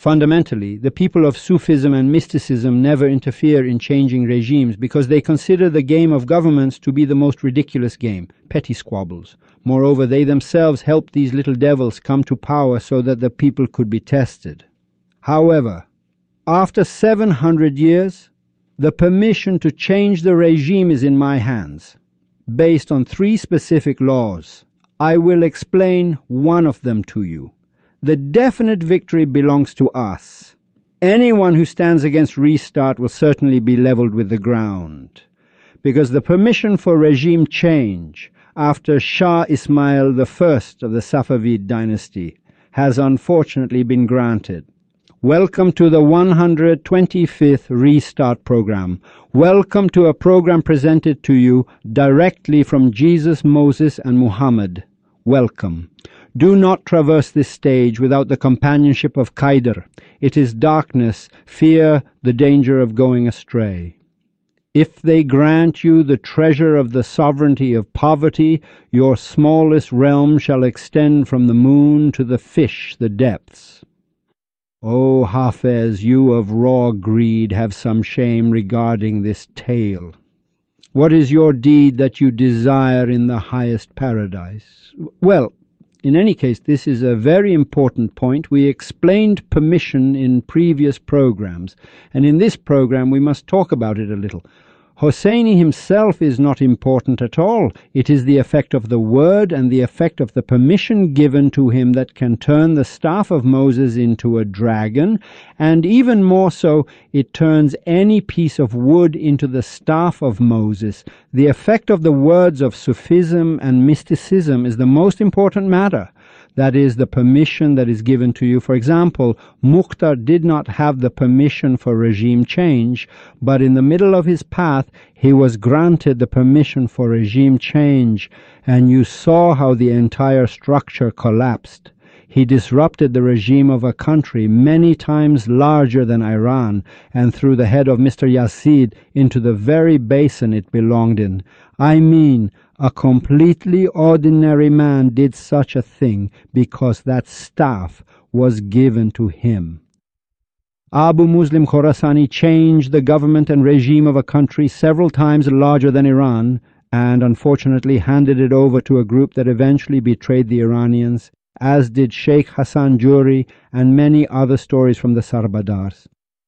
Fundamentally, the people of Sufism and mysticism never interfere in changing regimes because they consider the game of governments to be the most ridiculous game, petty squabbles. Moreover, they themselves helped these little devils come to power so that the people could be tested. However, after 700 years, the permission to change the regime is in my hands, based on 3 specific laws. I will explain one of them to you. The definite victory belongs to us. Anyone who stands against restart will certainly be leveled with the ground, because the permission for regime change after Shah Ismail I of the Safavid dynasty has unfortunately been granted. Welcome to the 125th Restart Program. Welcome to a program presented to you directly from Jesus, Moses, and Muhammad. Welcome. Do not traverse this stage without the companionship of Qaider. It is darkness. Fear the danger of going astray. If they grant you the treasure of the sovereignty of poverty, your smallest realm shall extend from the moon to the fish, the depths. O Hafez, you of raw greed have some shame regarding this tale. What is your deed that you desire in the highest paradise? Well, in any case, this is a very important point. We explained permission in previous programs, and in this program we must talk about it a little. Hosseini himself is not important at all. It is the effect of the word and the effect of the permission given to him that can turn the staff of Moses into a dragon, and even more so, it turns any piece of wood into the staff of Moses. The effect of the words of Sufism and mysticism is the most important matter. That is the permission that is given to you. For example, Mukhtar did not have the permission for regime change, but in the middle of his path, he was granted the permission for regime change, and you saw how the entire structure collapsed. He disrupted the regime of a country many times larger than Iran, and threw the head of Mr. Yazid into the very basin it belonged in. I mean, a completely ordinary man did such a thing because that staff was given to him. Abu Muslim Khorasani changed the government and regime of a country several times larger than Iran, and unfortunately handed it over to a group that eventually betrayed the Iranians, as did Sheikh Hassan Juri and many other stories from the Sarbadars.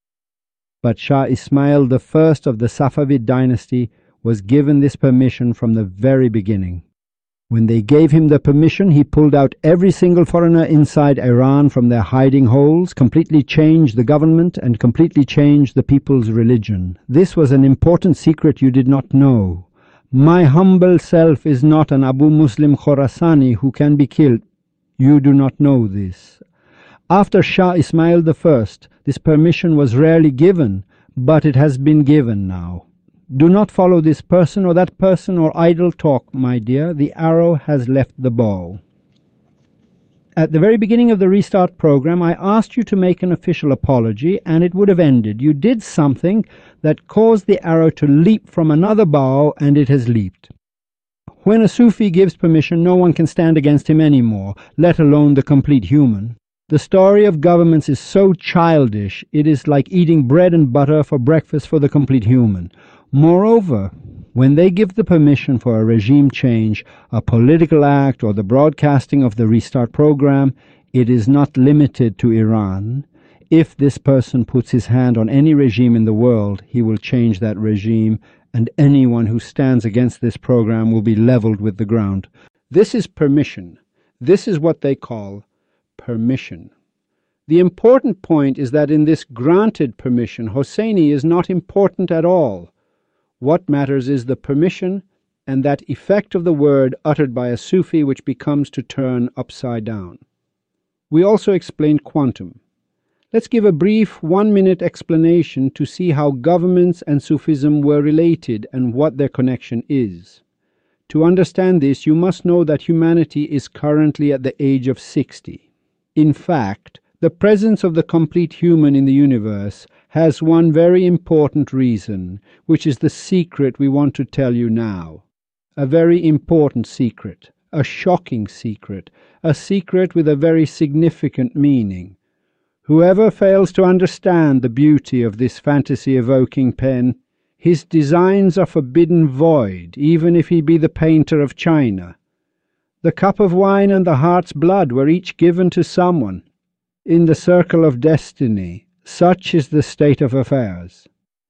But Shah Ismail I of the Safavid dynasty was given this permission from the very beginning. When they gave him the permission, he pulled out every single foreigner inside Iran from their hiding holes, completely changed the government, and completely changed the people's religion. This was an important secret you did not know. My humble self is not an Abu Muslim Khorasani who can be killed. You do not know this. After Shah Ismail I, this permission was rarely given, but it has been given now. Do not follow this person or that person or idle talk, my dear. The arrow has left the bow. At the very beginning of the Restart program, I asked you to make an official apology, and it would have ended. You did something that caused the arrow to leap from another bow, and it has leaped. When a Sufi gives permission, no one can stand against him anymore, let alone the complete human. The story of governments is so childish, it is like eating bread and butter for breakfast for the complete human. Moreover, when they give the permission for a regime change, a political act, or the broadcasting of the Restart program, it is not limited to Iran. If this person puts his hand on any regime in the world, he will change that regime, and anyone who stands against this program will be leveled with the ground. This is permission. This is what they call permission. The important point is that in this granted permission, Hosseini is not important at all. What matters is the permission and that effect of the word uttered by a Sufi which becomes to turn upside down. We also explained quantum. Let's give a brief 1-minute explanation to see how governments and Sufism were related and what their connection is. To understand this, you must know that humanity is currently at the age of 60. In fact, the presence of the complete human in the universe has one very important reason, which is the secret we want to tell you now. A very important secret, a shocking secret, a secret with a very significant meaning. Whoever fails to understand the beauty of this fantasy-evoking pen, his designs are forbidden void, even if he be the painter of China. The cup of wine and the heart's blood were each given to someone. In the circle of destiny, such is the state of affairs.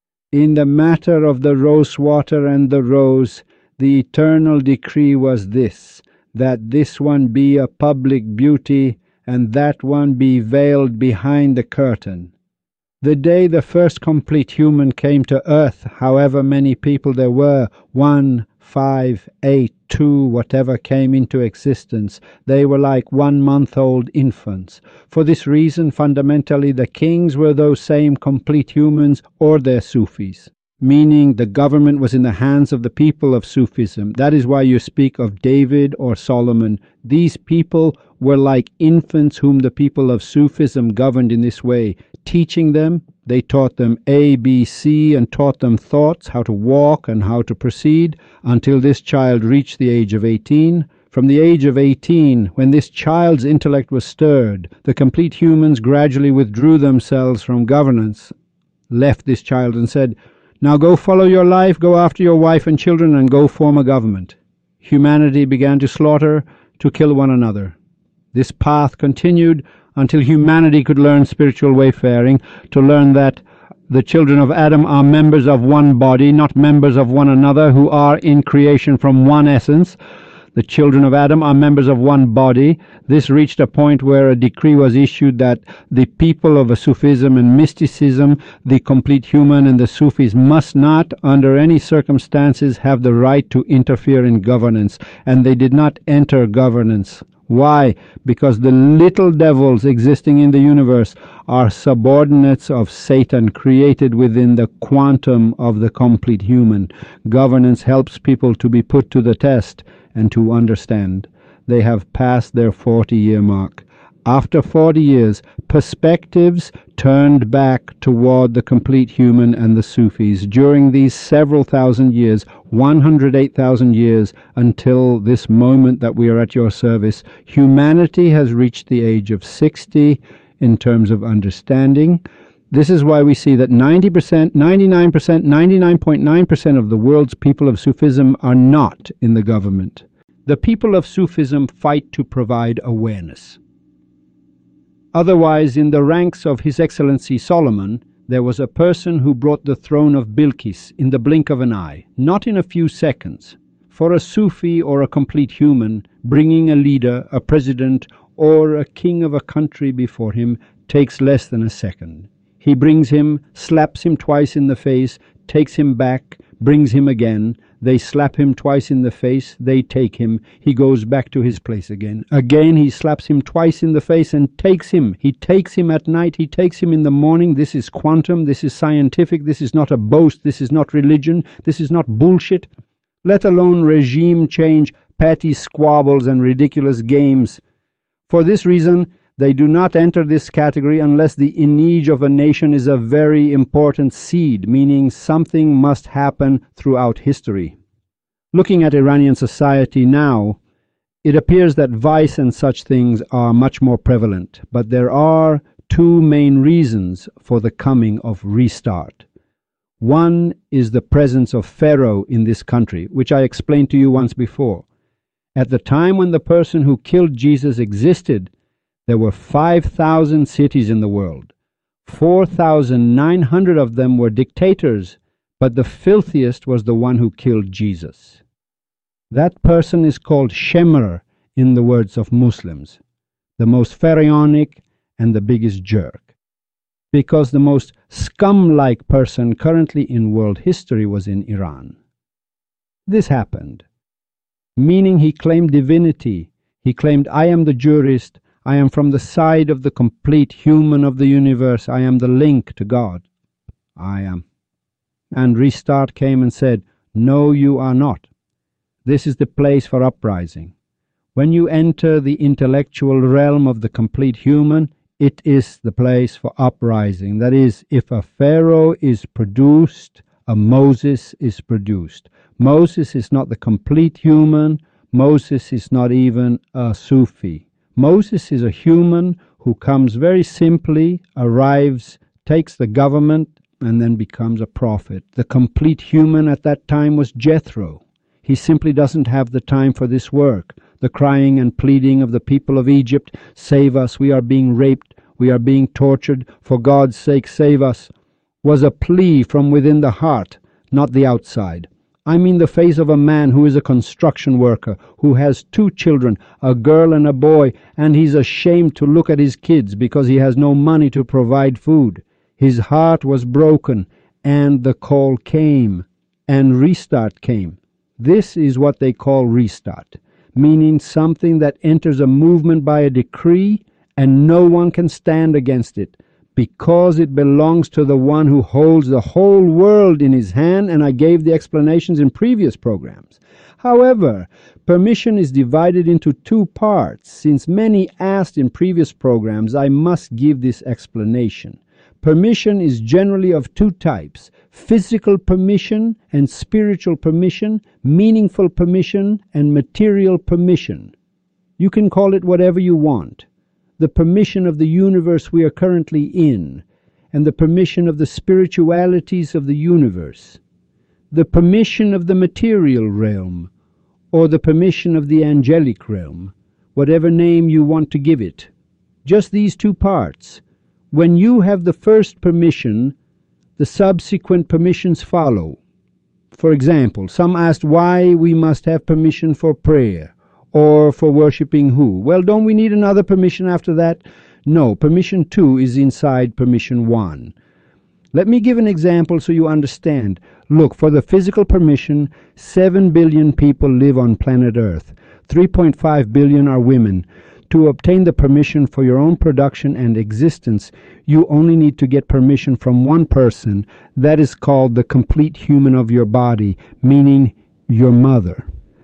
In the matter of the rose-water and the rose, the eternal decree was this, that this one be a public beauty, and that one be veiled behind the curtain. The day the first complete human came to earth, however many people there were, 1, 5, 8, 2, whatever came into existence, they were like 1-month-old infants. For this reason, fundamentally, the kings were those same complete humans or their Sufis, meaning the government was in the hands of the people of Sufism. That is why you speak of David or Solomon. These people were like infants whom the people of Sufism governed in this way, teaching them. They taught them A, B, C, and taught them thoughts, how to walk and how to proceed, until this child reached the age of 18. From the age of 18, when this child's intellect was stirred, the complete humans gradually withdrew themselves from governance, left this child and said, "Now go follow your life, go after your wife and children, and go form a government." Humanity began to slaughter, to kill one another. This path continued until humanity could learn spiritual wayfaring, to learn that the children of Adam are members of one body, not members of one another, who are in creation from one essence. The children of Adam are members of one body. This reached a point where a decree was issued that the people of Sufism and mysticism, the complete human and the Sufis, must not, under any circumstances, have the right to interfere in governance, and they did not enter governance. Why? Because the little devils existing in the universe are subordinates of Satan, created within the quantum of the complete human. Governance helps people to be put to the test and to understand. They have passed their 40-year mark. After 40 years, perspectives turned back toward the complete human and the Sufis. During these several thousand years, 108,000 years until this moment that we are at your service, humanity has reached the age of 60 in terms of understanding. This is why we see that 90%, 99%, 99.9% of the world's people of Sufism are not in the government. The people of Sufism fight to provide awareness. Otherwise, in the ranks of His Excellency Solomon, there was a person who brought the throne of Bilqis in the blink of an eye, not in a few seconds. For a Sufi or a complete human, bringing a leader, a president, or a king of a country before him takes less than a second. He brings him, slaps him twice in the face, takes him back, brings him again. They slap him twice in the face, they take him, he goes back to his place again. Again he slaps him twice in the face and takes him. He takes him at night, he takes him in the morning. This is quantum, this is scientific, this is not a boast, this is not religion, this is not bullshit. Let alone regime change, petty squabbles and ridiculous games. For this reason, they do not enter this category unless the image of a nation is a very important seed, meaning something must happen throughout history. Looking at Iranian society now, it appears that vice and such things are much more prevalent, but there are two main reasons for the coming of restart. One is the presence of Pharaoh in this country, which I explained to you once before. At the time when the person who killed Jesus existed, there were 5,000 cities in the world. 4,900 of them were dictators, but the filthiest was the one who killed Jesus. That person is called Shemr in the words of Muslims, the most pharaonic and the biggest jerk, because the most scum-like person currently in world history was in Iran. This happened, meaning he claimed divinity. He claimed, "I am the jurist, I am from the side of the complete human of the universe. I am the link to God. I am." And Restart came and said, "No, you are not. This is the place for uprising. When you enter the intellectual realm of the complete human, it is the place for uprising. That is, if a Pharaoh is produced, a Moses is produced. Moses is not the complete human. Moses is not even a Sufi. Moses is a human who comes very simply, arrives, takes the government, and then becomes a prophet. The complete human at that time was Jethro. He simply doesn't have the time for this work. The crying and pleading of the people of Egypt, "Save us, we are being raped, we are being tortured, for God's sake save us," was a plea from within the heart, not the outside. I mean the face of a man who is a construction worker, who has 2 children, a girl and a boy, and he's ashamed to look at his kids because he has no money to provide food. His heart was broken, and the call came, and restart came. This is what they call restart, meaning something that enters a movement by a decree, and no one can stand against it, because it belongs to the one who holds the whole world in his hand, and I gave the explanations in previous programs. However, permission is divided into 2 parts. Since many asked in previous programs, I must give this explanation. Permission is generally of 2 types: physical permission and spiritual permission, meaningful permission and material permission. You can call it whatever you want. The permission of the universe we are currently in, and the permission of the spiritualities of the universe, the permission of the material realm, or the permission of the angelic realm, whatever name you want to give it. Just these 2 parts. When you have the first permission, the subsequent permissions follow. For example, some asked why we must have permission for prayer, or for worshipping who? Well, don't we need another permission after that? No, permission 2 is inside permission 1. Let me give an example so you understand. Look, for the physical permission, 7 billion people live on planet Earth. 3.5 billion are women. To obtain the permission for your own production and existence, you only need to get permission from one person. That is called the complete human of your body, meaning your mother.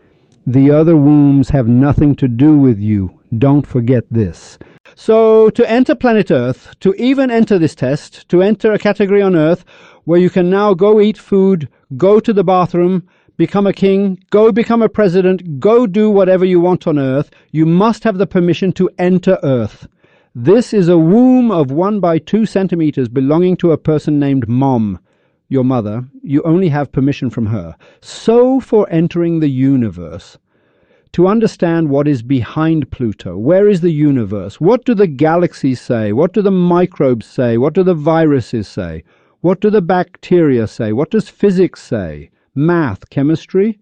The other wombs have nothing to do with you. Don't forget this. So, to enter planet Earth, to even enter this test, to enter a category on Earth where you can now go eat food, go to the bathroom, become a king, go become a president, go do whatever you want on Earth, you must have the permission to enter Earth. This is a womb of 1 by 2 centimeters belonging to a person named Mom, your mother. You only have permission from her. So for entering the universe. To understand what is behind Pluto, where is the universe? What do the galaxies say? What do the microbes say? What do the viruses say? What do the bacteria say? What does physics say? Math, chemistry?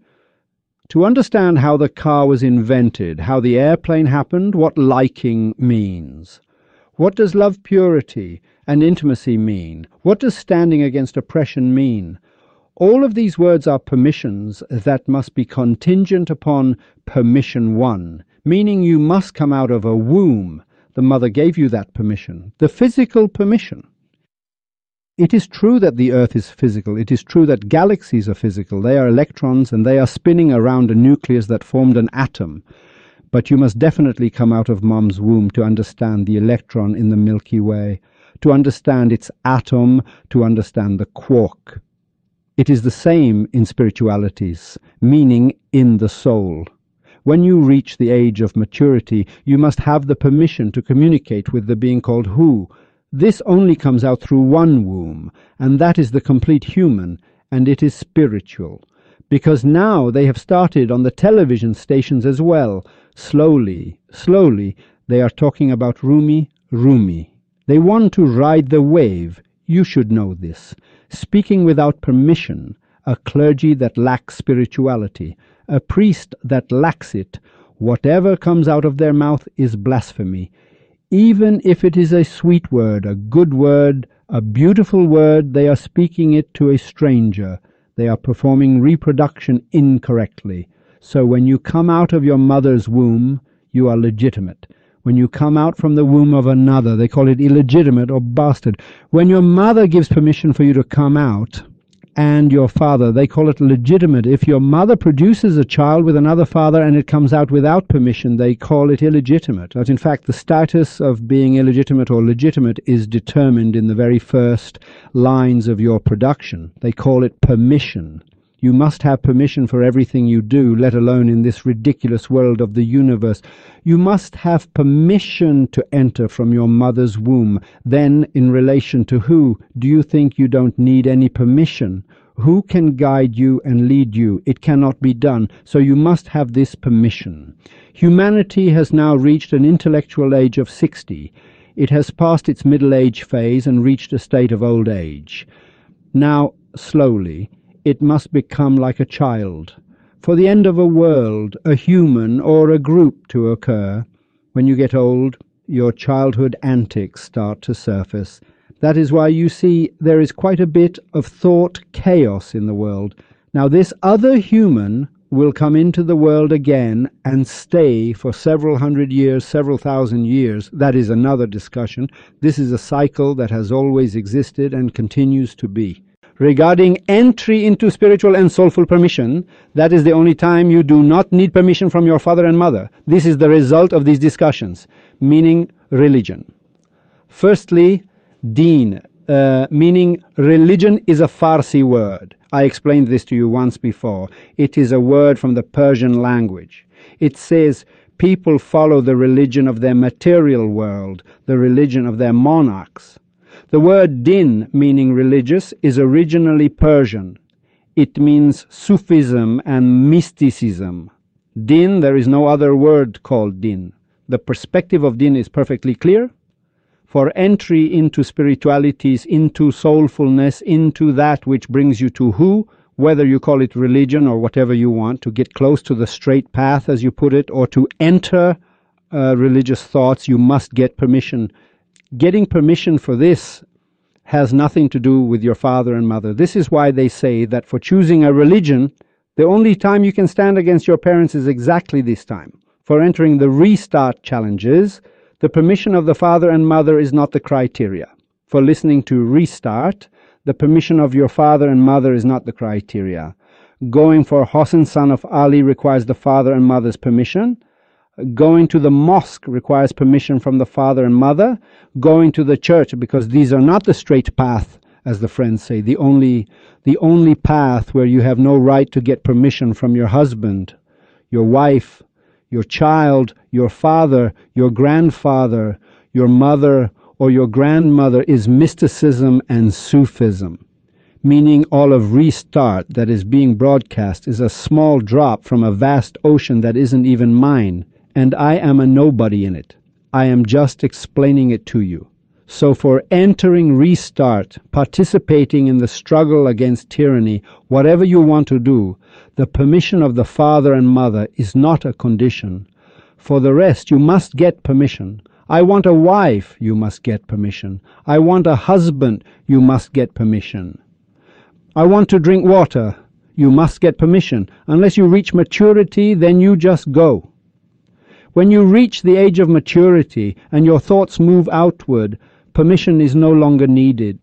To understand how the car was invented, how the airplane happened, what liking means. What does love, purity, and intimacy mean? What does standing against oppression mean? All of these words are permissions that must be contingent upon permission 1, meaning you must come out of a womb. The mother gave you that permission, the physical permission. It is true that the Earth is physical. It is true that galaxies are physical. They are electrons and they are spinning around a nucleus that formed an atom. But you must definitely come out of Mom's womb to understand the electron in the Milky Way, to understand its atom, to understand the quark. It is the same in spiritualities, meaning in the soul. When you reach the age of maturity, you must have the permission to communicate with the being called Who. This only comes out through one womb, and that is the complete human, and it is spiritual. Because now they have started on the television stations as well. Slowly, slowly, they are talking about Rumi. They want to ride the wave. You should know this. Speaking without permission, a clergy that lacks spirituality, a priest that lacks it, whatever comes out of their mouth is blasphemy. Even if it is a sweet word, a good word, a beautiful word, they are speaking it to a stranger. They are performing reproduction incorrectly. So when you come out of your mother's womb, you are legitimate. When you come out from the womb of another, they call it illegitimate or bastard. When your mother gives permission for you to come out, and your father, they call it legitimate. If your mother produces a child with another father and it comes out without permission, they call it illegitimate. But in fact, the status of being illegitimate or legitimate is determined in the very first lines of your production. They call it permission. You must have permission for everything you do, let alone in this ridiculous world of the universe. You must have permission to enter from your mother's womb. Then, in relation to who, do you think you don't need any permission? Who can guide you and lead you? It cannot be done, so you must have this permission. Humanity has now reached an intellectual age of 60. It has passed its middle age phase and reached a state of old age. Now, slowly, it must become like a child. For the end of a world, a human, or a group to occur, when you get old, your childhood antics start to surface. That is why you see there is quite a bit of thought chaos in the world. Now this other human will come into the world again and stay for several hundred years, several thousand years. That is another discussion. This is a cycle that has always existed and continues to be. Regarding entry into spiritual and soulful permission, that is the only time you do not need permission from your father and mother. This is the result of these discussions, meaning religion. Firstly, deen, meaning religion is a Farsi word. I explained this to you once before. It is a word from the Persian language. It says people follow the religion of their material world, the religion of their monarchs. The word din, meaning religious, is originally Persian. It means Sufism and mysticism. Din, there is no other word called din. The perspective of din is perfectly clear. For entry into spiritualities, into soulfulness, into that which brings you to who, whether you call it religion or whatever you want, to get close to the straight path, as you put it, or to enter religious thoughts, you must get permission. Getting permission for this has nothing to do with your father and mother. This is why they say that for choosing a religion, the only time you can stand against your parents is exactly this time. For entering the restart challenges, the permission of the father and mother is not the criteria. For listening to restart, the permission of your father and mother is not the criteria. Going for Hossein son of Ali requires the father and mother's permission. Going to the mosque requires permission from the father and mother. Going to the church, because these are not the straight path, as the Friends say, the only path where you have no right to get permission from your husband, your wife, your child, your father, your grandfather, your mother, or your grandmother is mysticism and Sufism. Meaning all of restart that is being broadcast is a small drop from a vast ocean that isn't even mine. And I am a nobody in it. I am just explaining it to you. So for entering restart, participating in the struggle against tyranny, whatever you want to do, the permission of the father and mother is not a condition. For the rest, you must get permission. I want a wife, you must get permission. I want a husband, you must get permission. I want to drink water, you must get permission. Unless you reach maturity, then you just go. When you reach the age of maturity and your thoughts move outward, permission is no longer needed.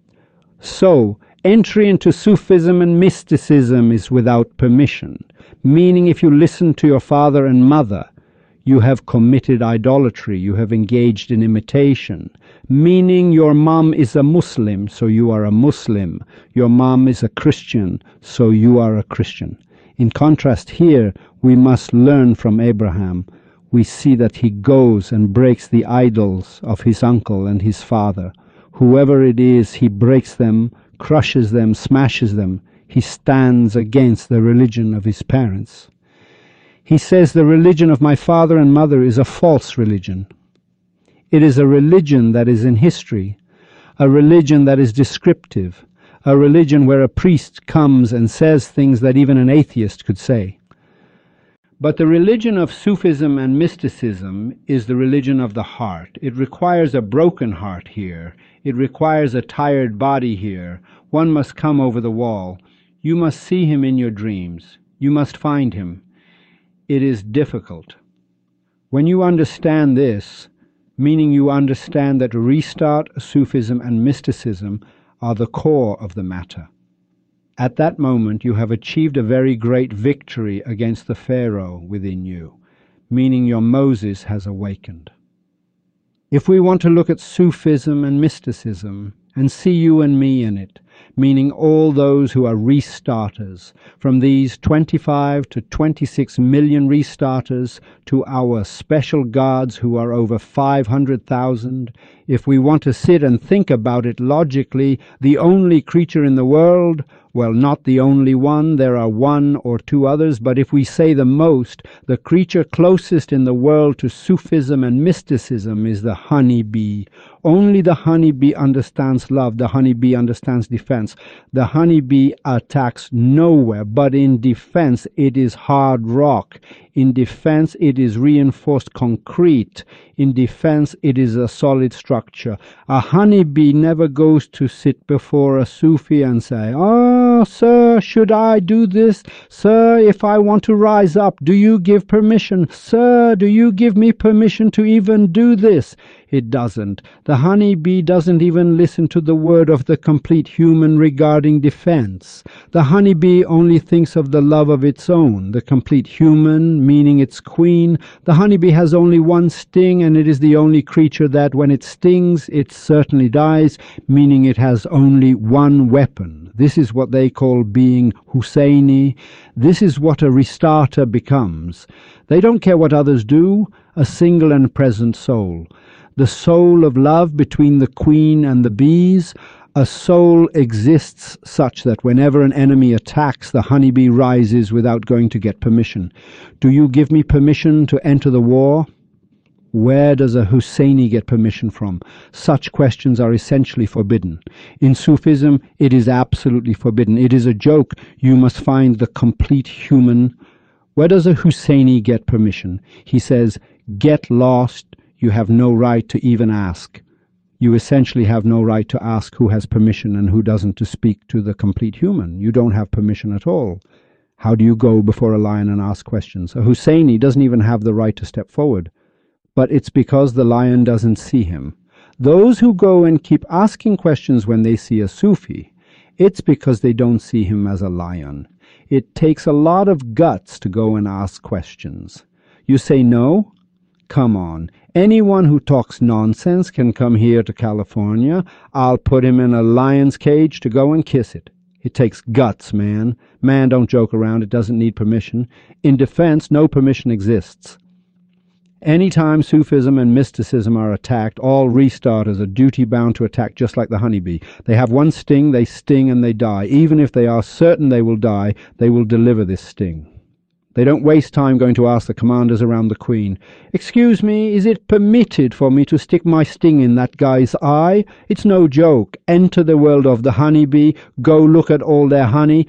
So, entry into Sufism and mysticism is without permission, meaning if you listen to your father and mother, you have committed idolatry, you have engaged in imitation, meaning your mom is a Muslim, so you are a Muslim. Your mom is a Christian, so you are a Christian. In contrast here, we must learn from Abraham. We see that he goes and breaks the idols of his uncle and his father. Whoever it is, he breaks them, crushes them, smashes them. He stands against the religion of his parents. He says the religion of my father and mother is a false religion. It is a religion that is in history, a religion that is descriptive, a religion where a priest comes and says things that even an atheist could say. But the religion of Sufism and mysticism is the religion of the heart. It requires a broken heart here. It requires a tired body here. One must come over the wall. You must see him in your dreams. You must find him. It is difficult. When you understand this, meaning you understand that restart, Sufism and mysticism are the core of the matter, at that moment you have achieved a very great victory against the Pharaoh within you, meaning your Moses has awakened. If we want to look at Sufism and mysticism and see you and me in it, meaning all those who are restarters. From these 25 to 26 million restarters to our special guards who are over 500,000, if we want to sit and think about it logically, the only creature in the world, well, not the only one, there are one or two others, but if we say the most, the creature closest in the world to Sufism and mysticism is the honeybee. Only the honeybee understands love. The honeybee understands defense. The honeybee attacks nowhere, but in defense it is hard rock. In defense it is reinforced concrete. In defense it is a solid structure. A honeybee never goes to sit before a Sufi and say, "Ah, sir, should I do this? Sir, if I want to rise up, do you give permission? Sir, do you give me permission to even do this?" It doesn't. The honeybee doesn't even listen to the word of the complete human regarding defense. The honeybee only thinks of the love of its own, the complete human, meaning its queen. The honeybee has only one sting, and it is the only creature that, when it stings, it certainly dies, meaning it has only one weapon. This is what they call being Husseini. This is what a restarter becomes. They don't care what others do, a single and present soul. The soul of love between the queen and the bees. A soul exists such that whenever an enemy attacks, the honeybee rises without going to get permission. Do you give me permission to enter the war? Where does a Husseini get permission from? Such questions are essentially forbidden. In Sufism, it is absolutely forbidden. It is a joke. You must find the complete human. Where does a Husseini get permission? He says, "Get lost. You have no right to even ask." You essentially have no right to ask who has permission and who doesn't to speak to the complete human. You don't have permission at all. How do you go before a lion and ask questions? A Husseini doesn't even have the right to step forward. But it's because the lion doesn't see him. Those who go and keep asking questions when they see a Sufi, it's because they don't see him as a lion. It takes a lot of guts to go and ask questions. You say no? Come on. Anyone who talks nonsense can come here to California. I'll put him in a lion's cage to go and kiss it. It takes guts, man. Man, don't joke around. It doesn't need permission. In defense, no permission exists. Anytime Sufism and mysticism are attacked, all restarters are duty-bound to attack just like the honeybee. They have one sting, they sting and they die. Even if they are certain they will die, they will deliver this sting. They don't waste time going to ask the commanders around the queen, "Excuse me, is it permitted for me to stick my sting in that guy's eye?" It's no joke. Enter the world of the honeybee, go look at all their honey.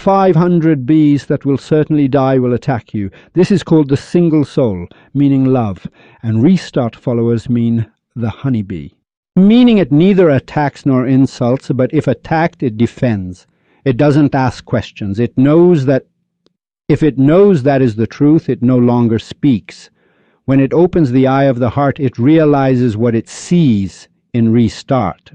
500 bees that will certainly die will attack you. This is called the single soul, meaning love, and restart followers mean the honeybee, meaning it neither attacks nor insults, but if attacked, it defends. It doesn't ask questions. It knows that if it knows that is the truth, it no longer speaks. When it opens the eye of the heart, it realizes what it sees in restart.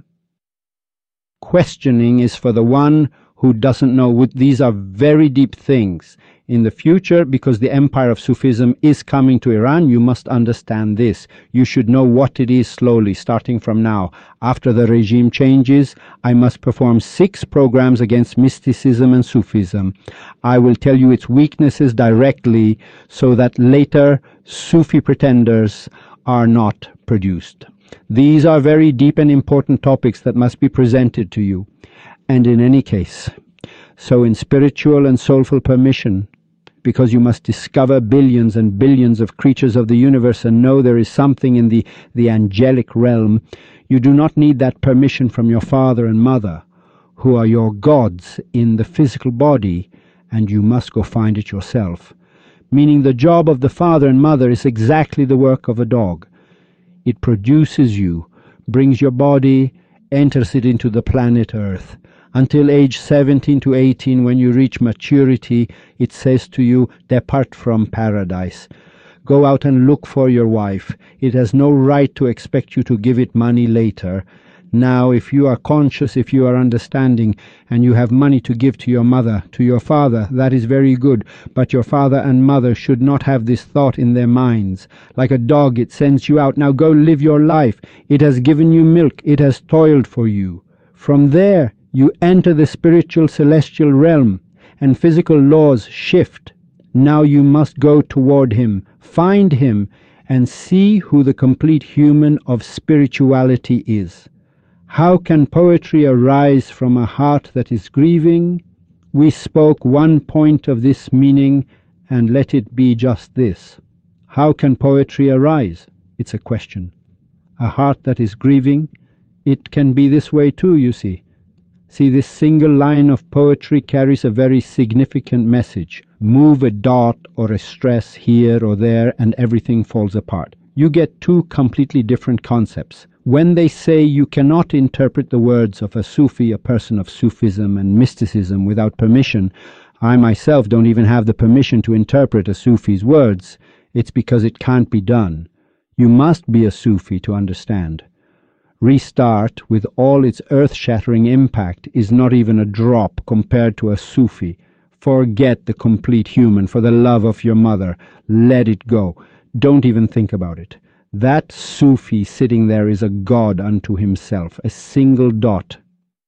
Questioning is for the one who doesn't know. These are very deep things. In the future, because the empire of Sufism is coming to Iran, you must understand this. You should know what it is slowly, starting from now. After the regime changes, I must perform 6 programs against mysticism and Sufism. I will tell you its weaknesses directly so that later Sufi pretenders are not produced. These are very deep and important topics that must be presented to you. And in any case, so in spiritual and soulful permission, because you must discover billions and billions of creatures of the universe and know there is something in the angelic realm, you do not need that permission from your father and mother, who are your gods in the physical body, and you must go find it yourself. Meaning the job of the father and mother is exactly the work of a dog. It produces you, brings your body, enters it into the planet Earth. Until age 17 to 18, when you reach maturity, it says to you, "Depart from paradise. Go out and look for your wife. It has no right to expect you to give it money later. Now, if you are conscious, if you are understanding, and you have money to give to your mother, to your father, that is very good. But your father and mother should not have this thought in their minds. Like a dog, it sends you out. Now go live your life. It has given you milk. It has toiled for you. From there, You enter the spiritual celestial realm, and physical laws shift. Now you must go toward him, find him, and see who the complete human of spirituality is. How can poetry arise from a heart that is grieving? We spoke one point of this meaning, and let it be just this. How can poetry arise? It's a question. A heart that is grieving, it can be this way too, you see. See, this single line of poetry carries a very significant message. Move a dot or a stress here or there and everything falls apart. You get two completely different concepts. When they say you cannot interpret the words of a Sufi, a person of Sufism and mysticism, without permission, I myself don't even have the permission to interpret a Sufi's words. It's because it can't be done. You must be a Sufi to understand. Restart, with all its earth-shattering impact, is not even a drop compared to a Sufi. Forget the complete human, for the love of your mother. Let it go. Don't even think about it. That Sufi sitting there is a god unto himself, a single dot.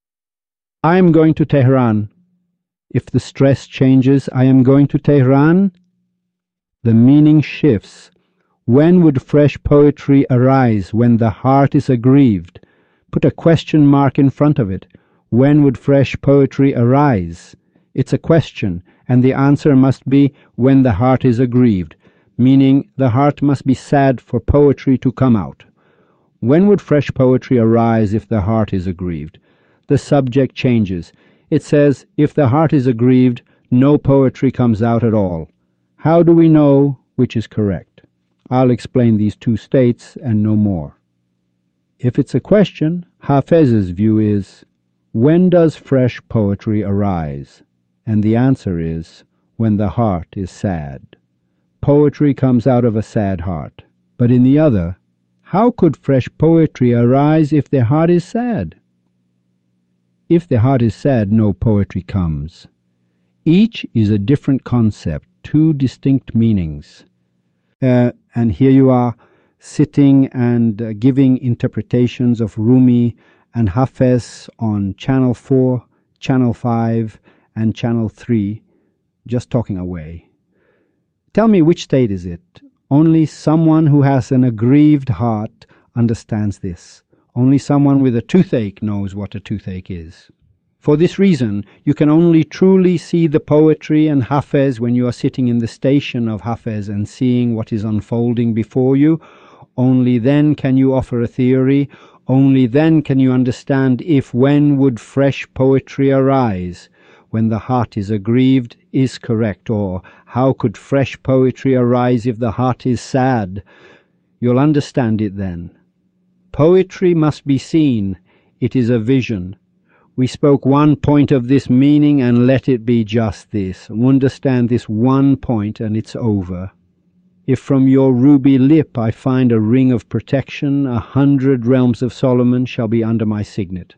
I am going to Tehran. If the stress changes, I am going to Tehran. The meaning shifts. When would fresh poetry arise? When the heart is aggrieved. Put a question mark in front of it. When would fresh poetry arise? It's a question, and the answer must be when the heart is aggrieved, meaning the heart must be sad for poetry to come out. When would fresh poetry arise if the heart is aggrieved? The subject changes. It says, if the heart is aggrieved, no poetry comes out at all. How do we know which is correct? I'll explain these two states and no more. If it's a question, Hafez's view is, when does fresh poetry arise? And the answer is, when the heart is sad. Poetry comes out of a sad heart. But in the other, how could fresh poetry arise if the heart is sad? If the heart is sad, no poetry comes. Each is a different concept, two distinct meanings. And here you are, sitting and giving interpretations of Rumi and Hafez on Channel 4, Channel 5, and Channel 3, just talking away. Tell me, which state is it? Only someone who has an aggrieved heart understands this. Only someone with a toothache knows what a toothache is. For this reason, you can only truly see the poetry and Hafez when you are sitting in the station of Hafez and seeing what is unfolding before you. Only then can you offer a theory. Only then can you understand if when would fresh poetry arise. When the heart is aggrieved is correct, or how could fresh poetry arise if the heart is sad? You'll understand it then. Poetry must be seen. It is a vision. We spoke one point of this meaning, and let it be just this. Understand this one point, and it's over. If from your ruby lip I find a ring of protection, 100 realms of Solomon shall be under my signet.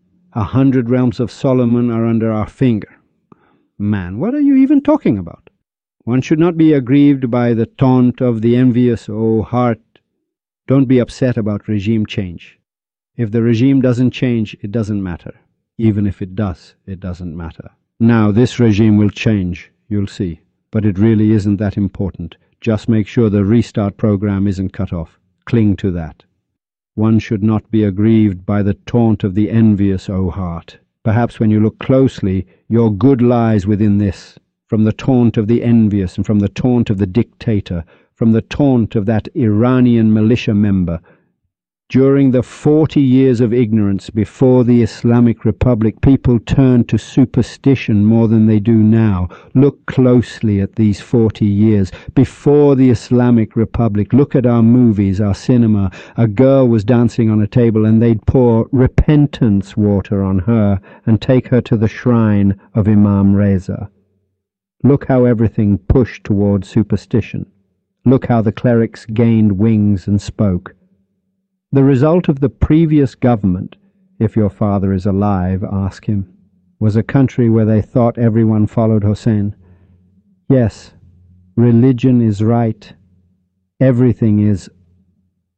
100 realms of Solomon are under our finger. Man, what are you even talking about? One should not be aggrieved by the taunt of the envious, O heart. Don't be upset about regime change. If the regime doesn't change, it doesn't matter. Even if it does, it doesn't matter. Now, this regime will change, you'll see. But it really isn't that important. Just make sure the restart program isn't cut off. Cling to that. One should not be aggrieved by the taunt of the envious, O heart. Perhaps when you look closely, your good lies within this. From the taunt of the envious, and from the taunt of the dictator, from the taunt of that Iranian militia member. During the 40 years of ignorance before the Islamic Republic, people turned to superstition more than they do now. Look closely at these 40 years. Before the Islamic Republic, look at our movies, our cinema. A girl was dancing on a table and they'd pour repentance water on her and take her to the shrine of Imam Reza. Look how everything pushed towards superstition. Look how the clerics gained wings and spoke. The result of the previous government, if your father is alive, ask him, was a country where they thought everyone followed Hussein. Yes, religion is right. Everything is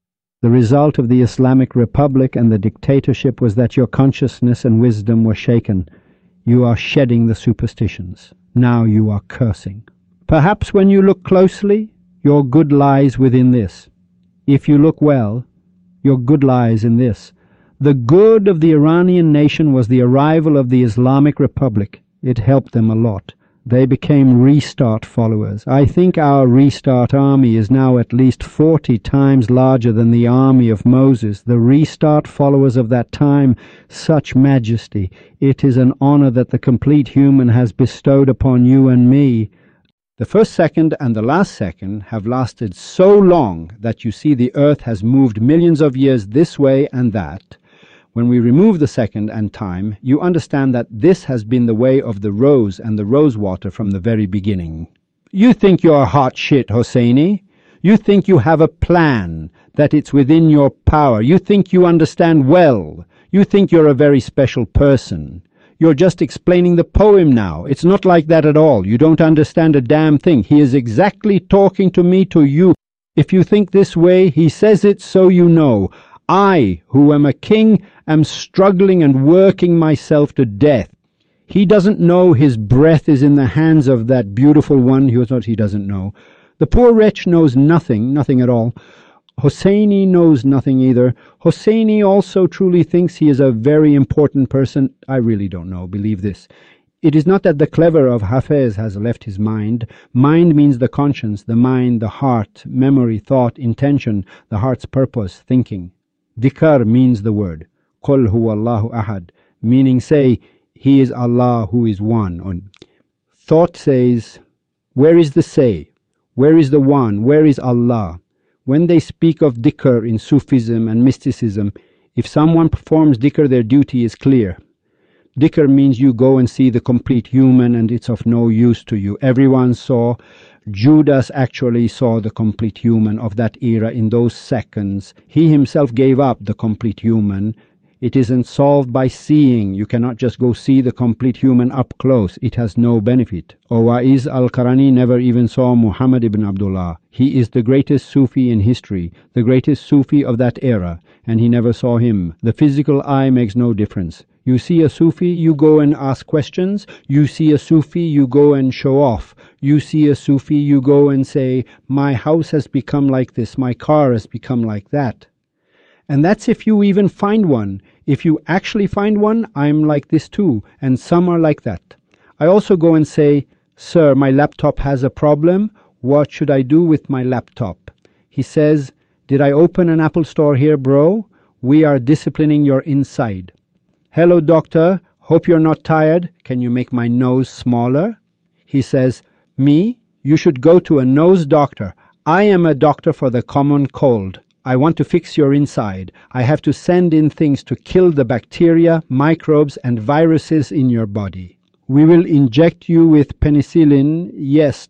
The result of the Islamic Republic and the dictatorship was that your consciousness and wisdom were shaken. You are shedding the superstitions. Now you are cursing. Perhaps when you look closely, your good lies within this. If you look well, your good lies in this. The good of the Iranian nation was the arrival of the Islamic Republic. It helped them a lot. They became restart followers. I think our restart army is now at least 40 times larger than the army of Moses. The restart followers of that time, such majesty. It is an honor that the complete human has bestowed upon you and me. The first second and the last second have lasted so long that you see the earth has moved millions of years this way and that. When we remove the second and time, you understand that this has been the way of the rose and the rose water from the very beginning. You think you're hot shit, Hosseini. You think you have a plan, that it's within your power. You think you understand well. You think you're a very special person. You're just explaining the poem now. It's not like that at all. You don't understand a damn thing. He is exactly talking to me, to you. If you think this way, he says it so you know. I, who am a king, am struggling and working myself to death. He doesn't know his breath is in the hands of that beautiful one. He doesn't know. The poor wretch knows nothing at all. Hosseini knows nothing either. Hosseini also truly thinks he is a very important person. I really don't know, believe this. It is not that the clever of Hafez has left his mind. Mind means the conscience, the mind, the heart, memory, thought, intention, the heart's purpose, thinking. Dhikr means the word. Qul huwa Allahu ahad, meaning say, He is Allah who is one. Thought says, where is the say? Where is the one? Where is Allah? When they speak of dhikr in Sufism and mysticism, if someone performs dhikr, their duty is clear. Dhikr means you go and see the complete human and it's of no use to you. Everyone saw. Judas actually saw the complete human of that era in those seconds. He himself gave up the complete human. It isn't solved by seeing. You cannot just go see the complete human up close. It has no benefit. Owais al-Qarani never even saw Muhammad ibn Abdullah. He is the greatest Sufi in history, the greatest Sufi of that era, and he never saw him. The physical eye makes no difference. You see a Sufi, you go and ask questions. You see a Sufi, you go and show off. You see a Sufi, you go and say, my house has become like this, my car has become like that. And that's if you even find one. If you actually find one, I'm like this too, and some are like that. I also go and say, sir, my laptop has a problem. What should I do with my laptop? He says, did I open an Apple store here, bro? We are disciplining your inside. Hello, doctor. Hope you're not tired. Can you make my nose smaller? He says, me? You should go to a nose doctor. I am a doctor for the common cold. I want to fix your inside. I have to send in things to kill the bacteria, microbes, and viruses in your body. We will inject you with penicillin, yes.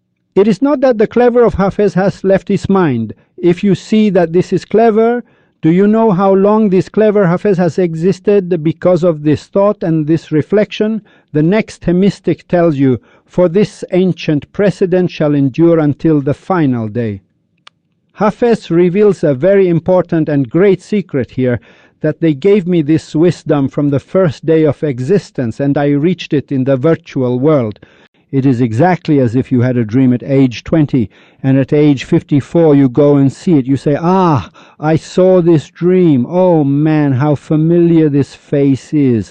It is not that the clever of Hafez has left his mind. If you see that this is clever, do you know how long this clever Hafez has existed because of this thought and this reflection? The next hemistic tells you, for this ancient precedent shall endure until the final day. Hafez reveals a very important and great secret here, that they gave me this wisdom from the first day of existence and I reached it in the virtual world. It is exactly as if you had a dream at age 20 and at age 54 you go and see it. You say, I saw this dream. Oh man, how familiar this face is.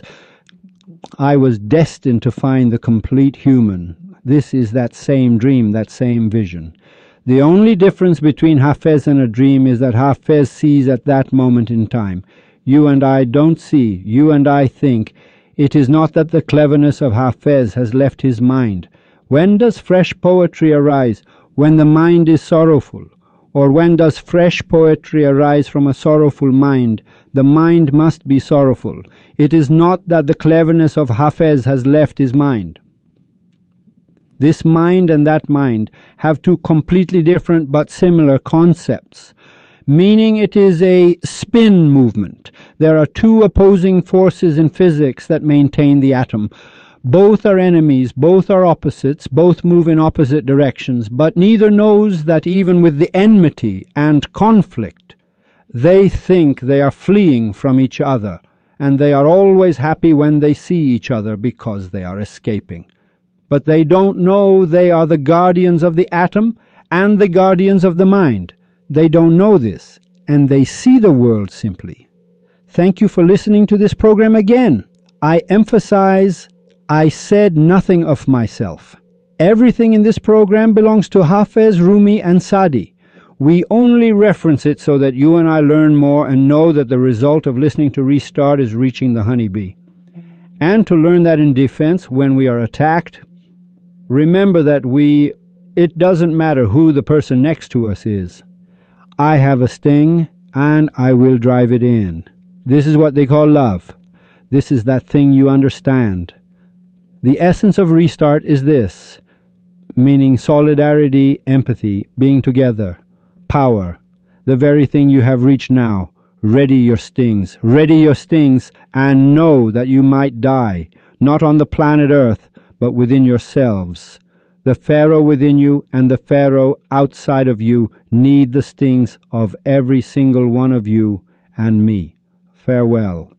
I was destined to find the complete human. This is that same dream, that same vision. The only difference between Hafez and a dream is that Hafez sees at that moment in time. You and I don't see, you and I think. It is not that the cleverness of Hafez has left his mind. When does fresh poetry arise? When the mind is sorrowful. Or when does fresh poetry arise from a sorrowful mind? The mind must be sorrowful. It is not that the cleverness of Hafez has left his mind. This mind and that mind have two completely different but similar concepts, meaning it is a spin movement. There are two opposing forces in physics that maintain the atom. Both are enemies, both are opposites, both move in opposite directions, but neither knows that even with the enmity and conflict, They think they are fleeing from each other, and they are always happy when they see each other because they are escaping. But they don't know they are the guardians of the atom and the guardians of the mind. They don't know this, and they see the world simply. Thank you for listening to this program again. I emphasize, I said nothing of myself. Everything in this program belongs to Hafez, Rumi, and Sadi. We only reference it so that you and I learn more and know that the result of listening to Restart is reaching the honeybee. And to learn that in defense when we are attacked, remember that it doesn't matter who the person next to us is. I have a sting, and I will drive it in. This is what they call love. This is that thing you understand. The essence of Restart is this, meaning solidarity, empathy, being together, power, the very thing you have reached now. Ready your stings, and know that you might die, not on the planet Earth, but within yourselves. The Pharaoh within you and the Pharaoh outside of you need the stings of every single one of you and me. Farewell.